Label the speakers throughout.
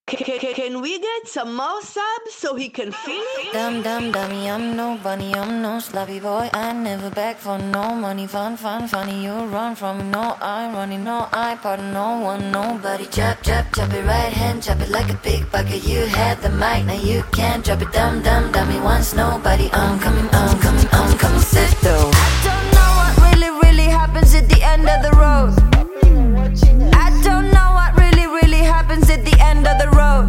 Speaker 1: Can we get some more subs so he can finish?
Speaker 2: Dumb, dumb, dummy, I'm no bunny, I'm no sloppy boy. I never beg for no money, fun, funny. You run from me, no, I'm running, no, I pardon no one, nobody. Chop, chop, chop it right hand, chop it like a pickpocket. You had the mic, now you can't drop it. Dumb, dumb, dummy, once nobody. I'm coming, sit though. I don't know what really happens at the end of the road. I don't know what really happens at the end of the road.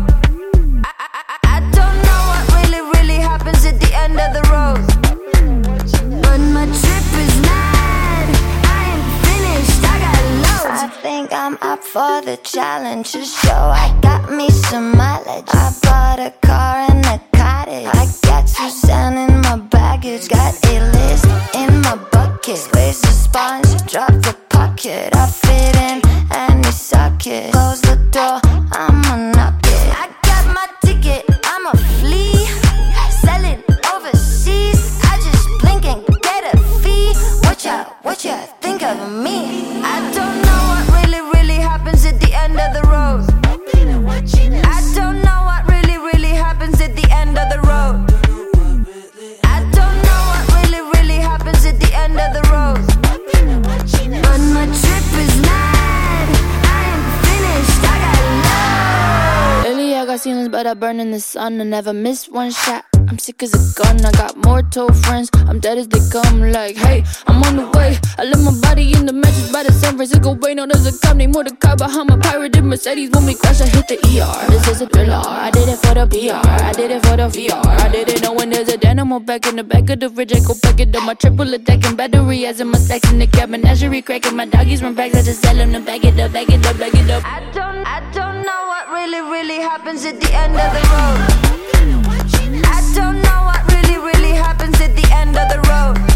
Speaker 2: I don't know what really happens at the end of the road. But my trip is mad, I ain't finished, I got loads. I think I'm up for the challenge, to show I got me some mileage. I bought a car and a cottage, I got Suzanne in my baggage. Got a list in my bucket, squeeze the sponge, drop the pocket. I fit in any socket, close the door, I'ma knock it. I got my ticket, I'm a flea, sell it overseas. I just blink and get a fee. What ya think of me? I don't know what really happens at the end of the road. I don't know what really happens at the end of the road. I don't know what really happens at the end of the road. But my trip is mad, I ain't finished, I got love. Lately I got ceilings but I burn in the sun. I never miss one shot, I'm sick as a gun. I got more told friends, I'm dead as they come. Like, hey, I'm on the way. I left my body in the mattress by the San Francisco Bay. No, there's a cop named Mordecai behind my pirated Mercedes. When we crash, I hit the ER. This is a thriller, I did it for the PR, I did it for the VR. I didn't know when there's a dynamo back in the back of the fridge. I go pack it up, my triple attacking battery as in my stacks in the cab. Menagerie cracking, my doggies run packs. I just tell them to back it up, back it up, back it up. I don't know what really happens at the end of the road. I don't know what really happens at the end of the road.